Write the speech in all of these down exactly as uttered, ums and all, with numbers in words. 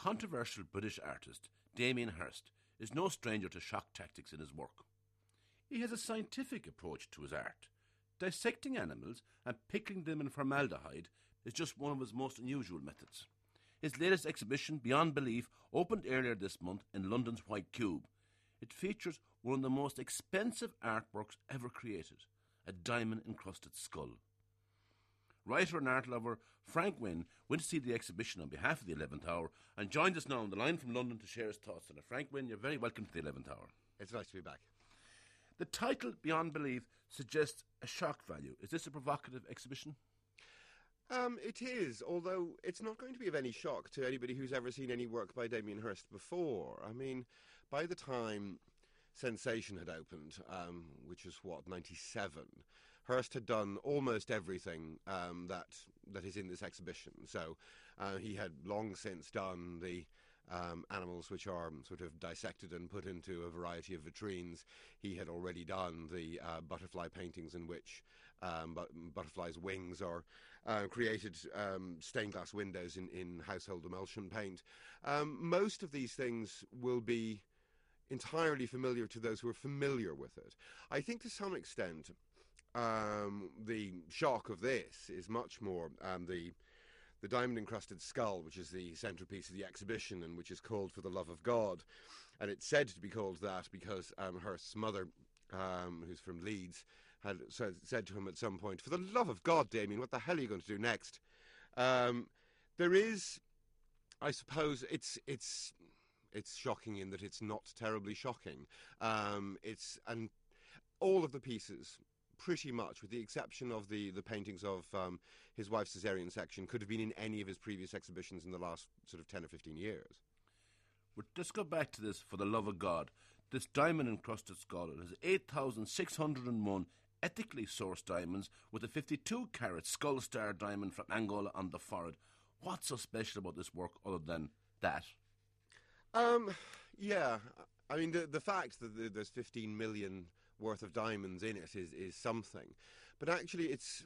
controversial British artist, Damien Hirst, is no stranger to shock tactics in his work. He has a scientific approach to his art. Dissecting animals and pickling them in formaldehyde is just one of his most unusual methods. His latest exhibition, Beyond Belief, opened earlier this month in London's White Cube. It features one of the most expensive artworks ever created, a diamond-encrusted skull. Writer and art lover Frank Wynne went to see the exhibition on behalf of the eleventh Hour and joined us now on the line from London to share his thoughts on it. Frank Wynne, you're very welcome to the eleventh Hour. It's nice to be back. The title, Beyond Belief, suggests a shock value. Is this a provocative exhibition? Um, it is, although it's not going to be of any shock to anybody who's ever seen any work by Damien Hirst before. I mean, by the time Sensation had opened, um, which is, what, ninety-seven, Hirst had done almost everything um, that that is in this exhibition. So uh, he had long since done the Um, animals which are sort of dissected and put into a variety of vitrines. He had already done the uh, butterfly paintings in which um, but butterflies' wings are uh, created, um, stained glass windows in, in household emulsion paint. Um, most of these things will be entirely familiar to those who are familiar with it. I think to some extent um, the shock of this is much more um, the the diamond-encrusted skull, which is the centrepiece of the exhibition and which is called For the Love of God. And it's said to be called that because um, Hirst's mother, um, who's from Leeds, had said, said to him at some point, "For the love of God, Damien, what the hell are you going to do next?" Um, there is, I suppose, it's it's it's shocking in that it's not terribly shocking. Um, it's and all of the pieces, pretty much, with the exception of the, the paintings of um, his wife's caesarean section, could have been in any of his previous exhibitions in the last sort of ten or fifteen years. Well, let's go back to this, For the Love of God. This diamond-encrusted skull, it has eight thousand six hundred one ethically sourced diamonds with a fifty-two carat skull star diamond from Angola on the forehead. What's so special about this work other than that? Um, yeah, I mean, the the fact that there's fifteen million worth of diamonds in it is, is something. But actually it's...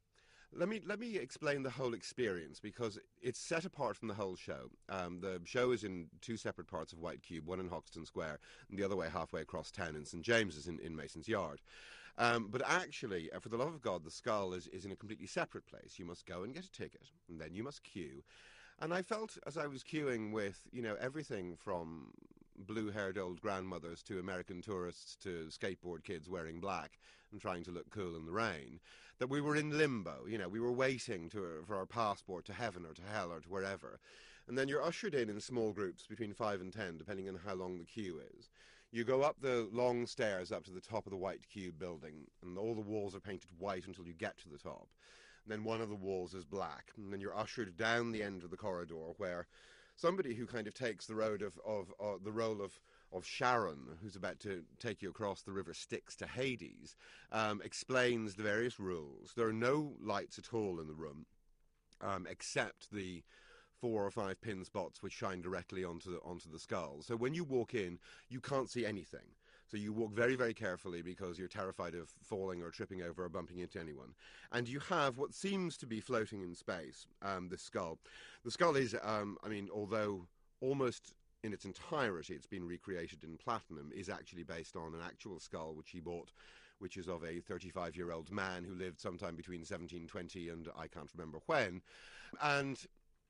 Let me let me explain the whole experience, because it's set apart from the whole show. Um, the show is in two separate parts of White Cube, one in Hoxton Square and the other way halfway across town in St James's in, in Mason's Yard. Um, but actually, uh, For the Love of God, the skull is, is in a completely separate place. You must go and get a ticket, and then you must queue. And I felt, as I was queuing with, you know, everything from blue-haired old grandmothers to American tourists to skateboard kids wearing black and trying to look cool in the rain, that we were in limbo. You know, we were waiting to, for our passport to heaven or to hell or to wherever. And then you're ushered in in small groups between five and ten, depending on how long the queue is. You go up the long stairs up to the top of the White Cube building, and all the walls are painted white until you get to the top. And then one of the walls is black, and then you're ushered down the end of the corridor where somebody who kind of takes the road of, of uh, the role of, of Sharon, who's about to take you across the River Styx to Hades, um, explains the various rules. There are no lights at all in the room, um, except the four or five pin spots which shine directly onto the, onto the skull. So when you walk in, you can't see anything. So you walk very, very carefully because you're terrified of falling or tripping over or bumping into anyone. And you have what seems to be floating in space, um, this skull. The skull is, um, I mean, although almost in its entirety it's been recreated in platinum, is actually based on an actual skull which he bought, which is of a thirty-five-year-old man who lived sometime between seventeen twenty and I can't remember when. And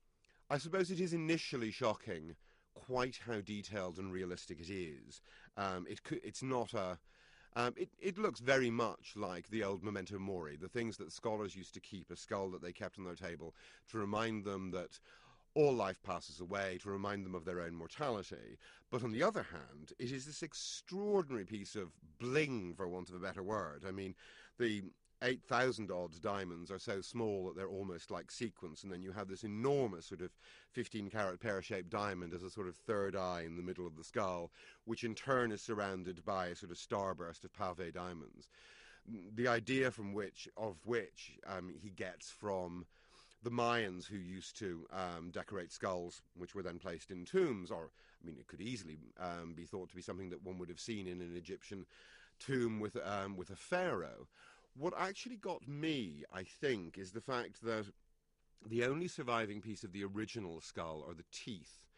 I suppose it is initially shocking quite how detailed and realistic it is. Um, it could, it's not a... Um, it, it looks very much like the old memento mori, the things that scholars used to keep, a skull that they kept on their table to remind them that all life passes away, to remind them of their own mortality. But on the other hand, it is this extraordinary piece of bling, for want of a better word. I mean, the eight thousand odd diamonds are so small that they're almost like sequins, and then you have this enormous sort of fifteen carat pear-shaped diamond as a sort of third eye in the middle of the skull, which in turn is surrounded by a sort of starburst of pave diamonds. The idea from which, of which um, he gets from the Mayans, who used to um, decorate skulls, which were then placed in tombs, or, I mean, it could easily um, be thought to be something that one would have seen in an Egyptian tomb with, um, with a pharaoh. What actually got me, I think, is the fact that the only surviving piece of the original skull are the teeth.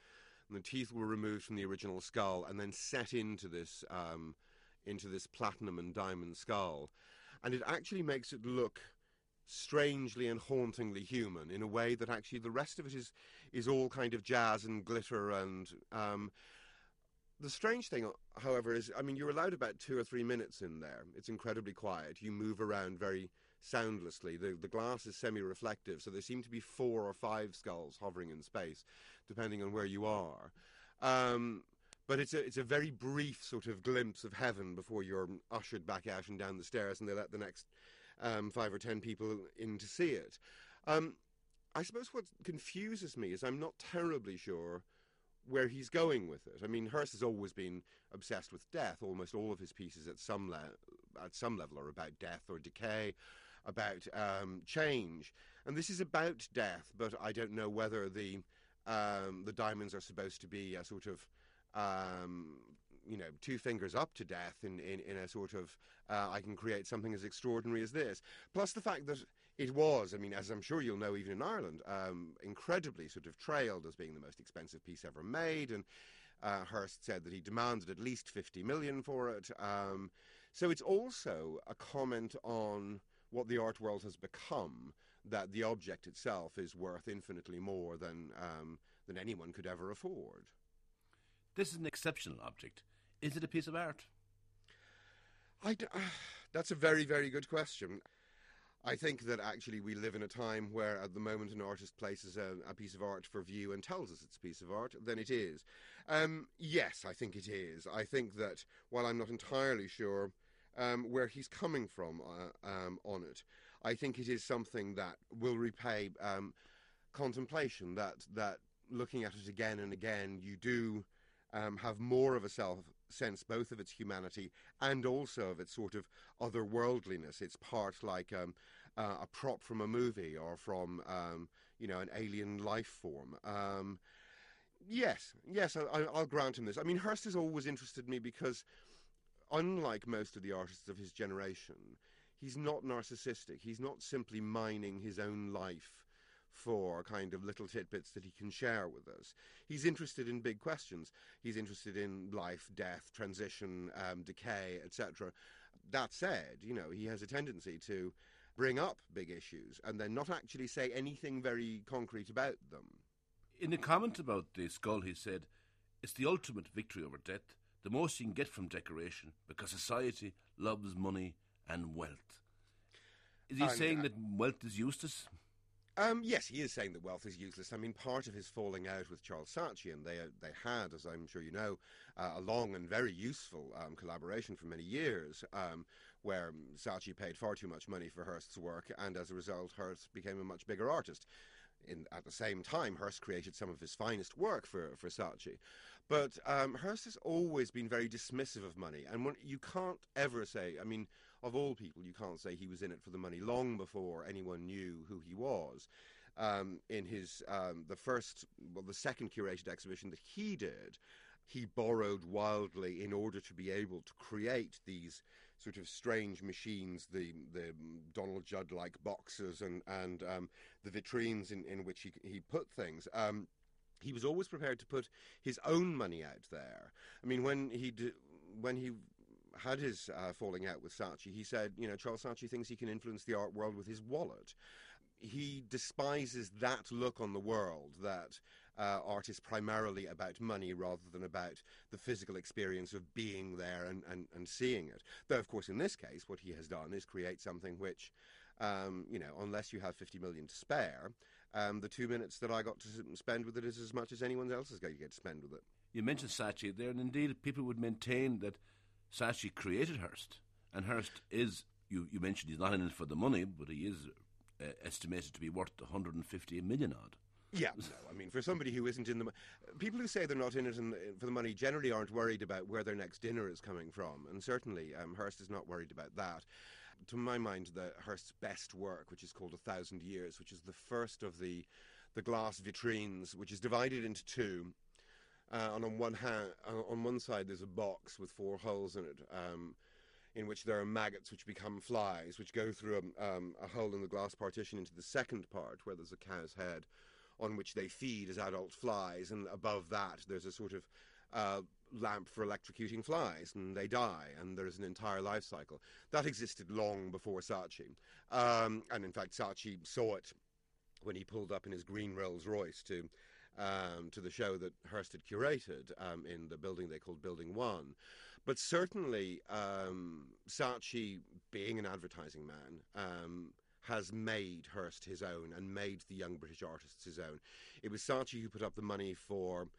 and the teeth were removed from the original skull and then set into this um, into this platinum and diamond skull, and it actually makes it look strangely and hauntingly human in a way that actually the rest of it is is all kind of jazz and glitter. And um, the strange thing, however, is, I mean, you're allowed about two or three minutes in there. It's incredibly quiet. You move around very soundlessly. The, the glass is semi-reflective, so there seem to be four or five skulls hovering in space, depending on where you are. Um, but it's a, it's a very brief sort of glimpse of heaven before you're ushered back out and down the stairs, and they let the next um, five or ten people in to see it. Um, I suppose what confuses me is I'm not terribly sure where he's going with it. I mean, Hirst has always been obsessed with death. Almost all of his pieces at some le- at some level are about death or decay, about um, change. And this is about death, but I don't know whether the um, the diamonds are supposed to be a sort of, um, you know, two fingers up to death in, in, in a sort of, uh, I can create something as extraordinary as this. Plus the fact that it was, I mean, as I'm sure you'll know, even in Ireland, um, incredibly sort of trailed as being the most expensive piece ever made, and uh, Hirst said that he demanded at least fifty million for it. Um, so it's also a comment on what the art world has become, that the object itself is worth infinitely more than um, than anyone could ever afford. This is an exceptional object. Is it a piece of art? I d- uh, that's a very, very good question. I think that actually we live in a time where at the moment an artist places a, a piece of art for view and tells us it's a piece of art, then it is. Um, yes, I think it is. I think that while I'm not entirely sure um, where he's coming from uh, um, on it, I think it is something that will repay um, contemplation, that, that looking at it again and again, you do um, have more of a self sense both of its humanity and also of its sort of otherworldliness. It's part like um, uh, a prop from a movie or from um, you know, an alien life form. Um, yes, yes, I, I'll grant him this. I mean, Hirst has always interested me because, unlike most of the artists of his generation, he's not narcissistic. He's not simply mining his own life for kind of little tidbits that he can share with us. He's interested in big questions. He's interested in life, death, transition, um, decay, et cetera. That said, you know, he has a tendency to bring up big issues and then not actually say anything very concrete about them. In a comment about the skull, he said, "It's the ultimate victory over death, the most you can get from decoration, because society loves money and wealth." Is he And, saying uh, that wealth is useless? Um, yes, he is saying that wealth is useless. I mean, part of his falling out with Charles Saatchi, and they they had, as I'm sure you know, uh, a long and very useful um, collaboration for many years, um, where Saatchi paid far too much money for Hirst's work, and as a result, Hirst became a much bigger artist. In, at the same time, Hirst created some of his finest work for, for Saatchi. But um, Hirst has always been very dismissive of money, and when, you can't ever say, I mean, of all people, you can't say he was in it for the money long before anyone knew who he was. Um, in his, um, the first, well, the second curated exhibition that he did, he borrowed wildly in order to be able to create these sort of strange machines, the the Donald Judd-like boxes and, and um, the vitrines in, in which he, he put things. Um, he was always prepared to put his own money out there. I mean, when he d- when he had his uh, falling out with Saatchi, he said, you know, Charles Saatchi thinks he can influence the art world with his wallet. He despises that look on the world, that uh, art is primarily about money rather than about the physical experience of being there and, and, and seeing it. Though, of course, in this case, what he has done is create something which, um, you know, unless you have fifty million to spare, um, the two minutes that I got to spend with it is as much as anyone else is going to get to spend with it. You mentioned Saatchi there, and indeed people would maintain that Saatchi created Hirst, and Hirst is, you, you mentioned he's not in it for the money, but he is uh, estimated to be worth one hundred fifty million odd. Yeah, no, I mean, for somebody who isn't in the... People who say they're not in it in, for the money generally aren't worried about where their next dinner is coming from, and certainly um, Hirst is not worried about that. To my mind, the Hirst's best work, which is called A Thousand Years, which is the first of the, the glass vitrines, which is divided into two. Uh, and on one hand, uh, on one side, there's a box with four holes in it, um, in which there are maggots which become flies, which go through a, um, a hole in the glass partition into the second part, where there's a cow's head. on which they feed as adult flies, and above that there's a sort of uh, lamp for electrocuting flies, and they die, and there's an entire life cycle. That existed long before Saatchi. Um, and in fact, Saatchi saw it when he pulled up in his green Rolls Royce to um, to the show that Hearst had curated um, in the building they called Building One. But certainly, um, Saatchi, being an advertising man, um, has made Hearst his own and made the young British artists his own. It was Saatchi who put up the money for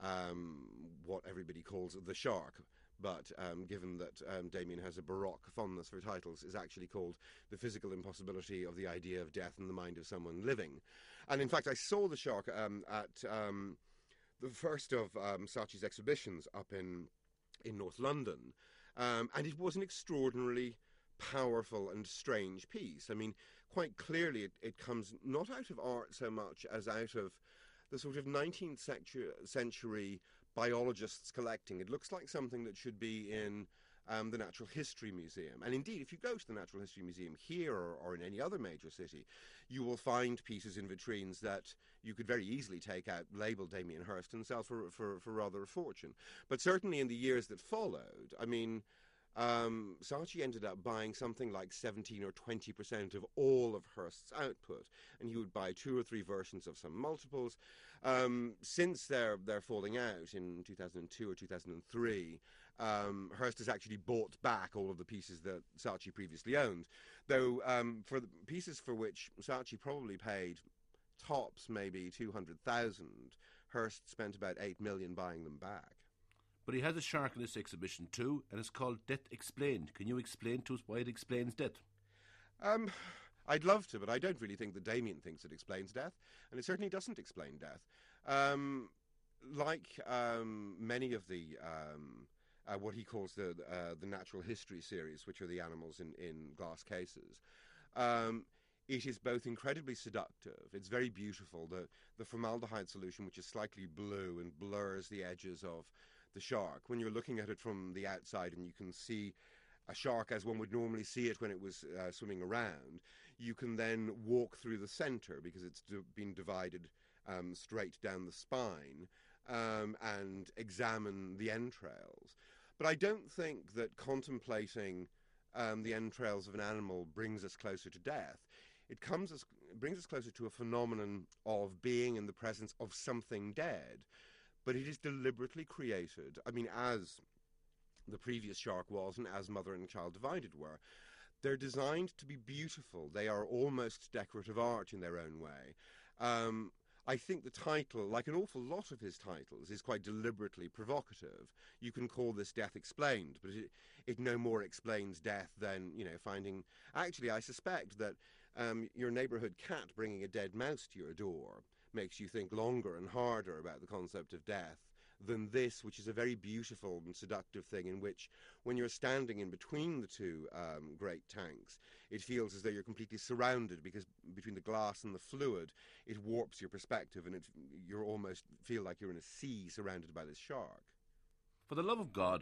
um, what everybody calls the Shark, but um, given that um, Damien has a baroque fondness for titles, is actually called The Physical Impossibility of the Idea of Death in the Mind of Someone Living. And in fact, I saw the Shark um, at um, the first of um, Saatchi's exhibitions up in, in North London, um, and it was an extraordinarily powerful and strange piece. I mean, quite clearly it, it comes not out of art so much as out of the sort of nineteenth century biologists collecting. It looks like something that should be in um, the Natural History Museum. And indeed, if you go to the Natural History Museum here or, or in any other major city, you will find pieces in vitrines that you could very easily take out, label Damien Hirst, and sell for, for, for rather a fortune. But certainly in the years that followed, I mean, Um, Saatchi ended up buying something like seventeen or twenty percent of all of Hearst's output, and he would buy two or three versions of some multiples. Um, since their, their falling out in two thousand two or two thousand three, um, Hearst has actually bought back all of the pieces that Saatchi previously owned, though um, for the pieces for which Saatchi probably paid tops maybe two hundred thousand, Hearst spent about eight million buying them back. But he has a shark in this exhibition too, and it's called Death Explained. Can you explain to us why it explains death? Um, I'd love to, but I don't really think that Damien thinks it explains death, and it certainly doesn't explain death. Um, like um, many of the um, uh, what he calls the uh, the natural history series, which are the animals in, in glass cases, um, it is both incredibly seductive. It's very beautiful. The the formaldehyde solution, which is slightly blue and blurs the edges of the shark, when you're looking at it from the outside and you can see a shark as one would normally see it when it was uh, swimming around, you can then walk through the center because it's d- been divided um, straight down the spine um, and examine the entrails. But I don't think that contemplating um, the entrails of an animal brings us closer to death. It comes as, it brings us closer to a phenomenon of being in the presence of something dead. But it is deliberately created, I mean, as the previous shark was and as Mother and Child Divided were. They're designed to be beautiful. They are almost decorative art in their own way. Um, I think the title, like an awful lot of his titles, is quite deliberately provocative. You can call this Death Explained, but it, it no more explains death than, you know, finding... Actually, I suspect that um, your neighborhood cat bringing a dead mouse to your door makes you think longer and harder about the concept of death than this, which is a very beautiful and seductive thing in which, when you're standing in between the two um, great tanks, it feels as though you're completely surrounded, because between the glass and the fluid, it warps your perspective, and it, you almost feel like you're in a sea surrounded by this shark. For the love of God,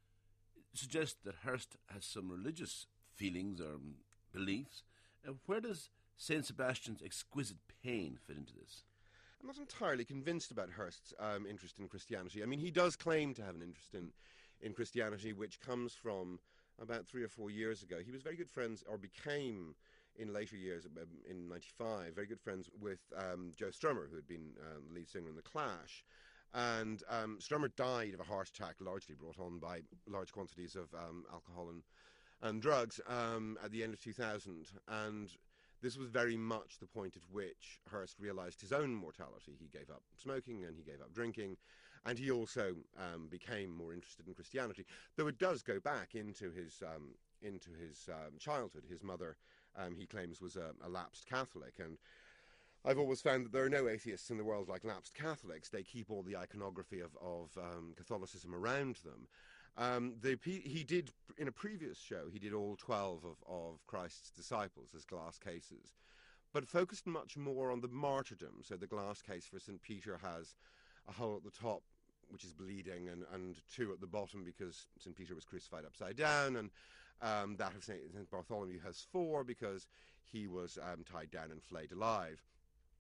it suggests that Hearst has some religious feelings or beliefs. Uh, where does Saint Sebastian's exquisite pain fit into this? I'm not entirely convinced about Hearst's um, interest in Christianity. I mean, he does claim to have an interest in, in Christianity, which comes from about three or four years ago. He was very good friends, or became in later years, in ninety-five, very good friends with um, Joe Strummer, who had been uh, the lead singer in The Clash. And um, Strummer died of a heart attack, largely brought on by large quantities of um, alcohol and, and drugs um, at the end of two thousand. And this was very much the point at which Hearst realised his own mortality. He gave up smoking and he gave up drinking, and he also um, became more interested in Christianity, though it does go back into his um, into his um, childhood. His mother, um, he claims, was a, a lapsed Catholic, and I've always found that there are no atheists in the world like lapsed Catholics. They keep all the iconography of, of um, Catholicism around them. Um, the, he did, in a previous show, he did all twelve of, of Christ's disciples as glass cases, but focused much more on the martyrdom. So the glass case for Saint Peter has a hole at the top, which is bleeding, and, and two at the bottom because Saint Peter was crucified upside down, and um, that of Saint Bartholomew has four because he was um, tied down and flayed alive.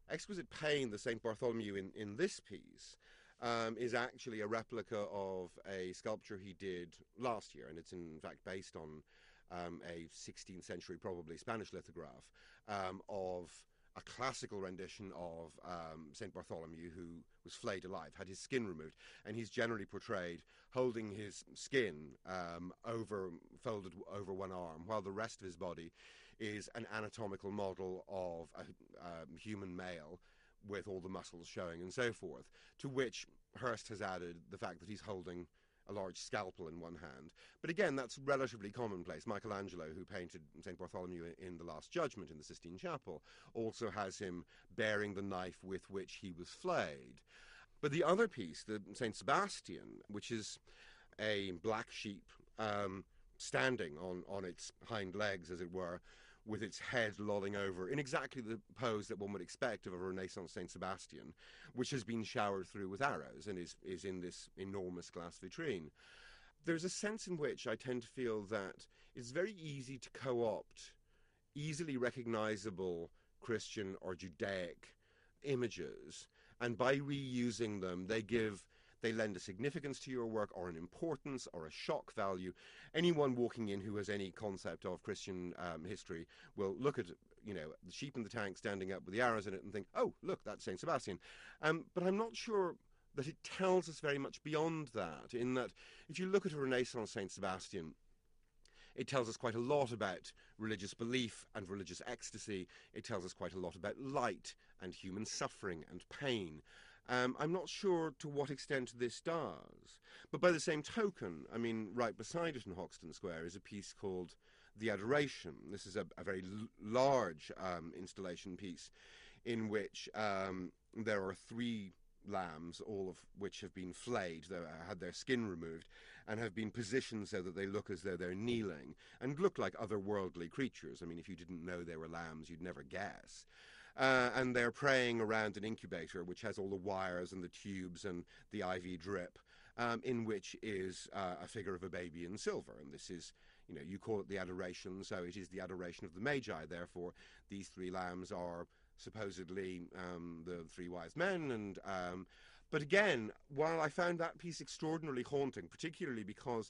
exquisite pain, the Saint Bartholomew in, in this piece, um, is actually a replica of a sculpture he did last year, and it's in fact based on um, a sixteenth century, probably Spanish lithograph um, of a classical rendition of um, Saint Bartholomew, who was flayed alive, had his skin removed, and he's generally portrayed holding his skin um, over, folded over one arm, while the rest of his body is an anatomical model of a um, human male with all the muscles showing and so forth, to which Hirst has added the fact that he's holding a large scalpel in one hand. But again, that's relatively commonplace. Michelangelo, who painted Saint Bartholomew in The Last Judgment in the Sistine Chapel, also has him bearing the knife with which he was flayed. But the other piece, the Saint Sebastian, which is a black sheep um, standing on, on its hind legs, as it were, with its head lolling over in exactly the pose that one would expect of a Renaissance Saint Sebastian, which has been showered through with arrows and is, is in this enormous glass vitrine. There's a sense in which I tend to feel that it's very easy to co-opt easily recognizable Christian or Judaic images, and by reusing them, they give They lend a significance to your work, or an importance, or a shock value. Anyone walking in who has any concept of Christian um, history will look at, you know, the sheep in the tank standing up with the arrows in it and think, oh, look, that's Saint Sebastian. Um, but I'm not sure that it tells us very much beyond that, in that if you look at a Renaissance Saint Sebastian, it tells us quite a lot about religious belief and religious ecstasy. It tells us quite a lot about light and human suffering and pain. Um, I'm not sure to what extent this does. But by the same token, I mean, right beside it in Hoxton Square is a piece called The Adoration. This is a, a very l- large um, installation piece in which um, there are three lambs, all of which have been flayed, they had their skin removed, and have been positioned so that they look as though they're kneeling, and look like otherworldly creatures. I mean, if you didn't know they were lambs, you'd never guess. Uh, and they're praying around an incubator which has all the wires and the tubes and the I V drip, um, in which is uh, a figure of a baby in silver. And this is, you know, you call it the adoration, so it is the adoration of the Magi. Therefore, these three lambs are supposedly um, the three wise men. And um, but again, while I found that piece extraordinarily haunting, particularly because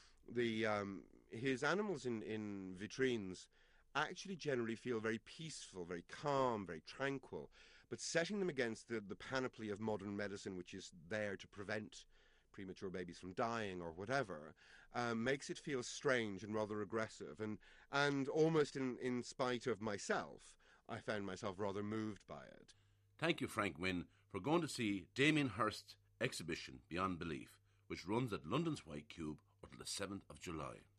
the um, his animals in, in vitrines actually generally feel very peaceful, very calm, very tranquil, but setting them against the, the panoply of modern medicine, which is there to prevent premature babies from dying or whatever, um, makes it feel strange and rather aggressive. And, and almost in, in spite of myself, I found myself rather moved by it. Thank you, Frank Wynne, for going to see Damien Hirst's exhibition Beyond Belief, which runs at London's White Cube until the seventh of July.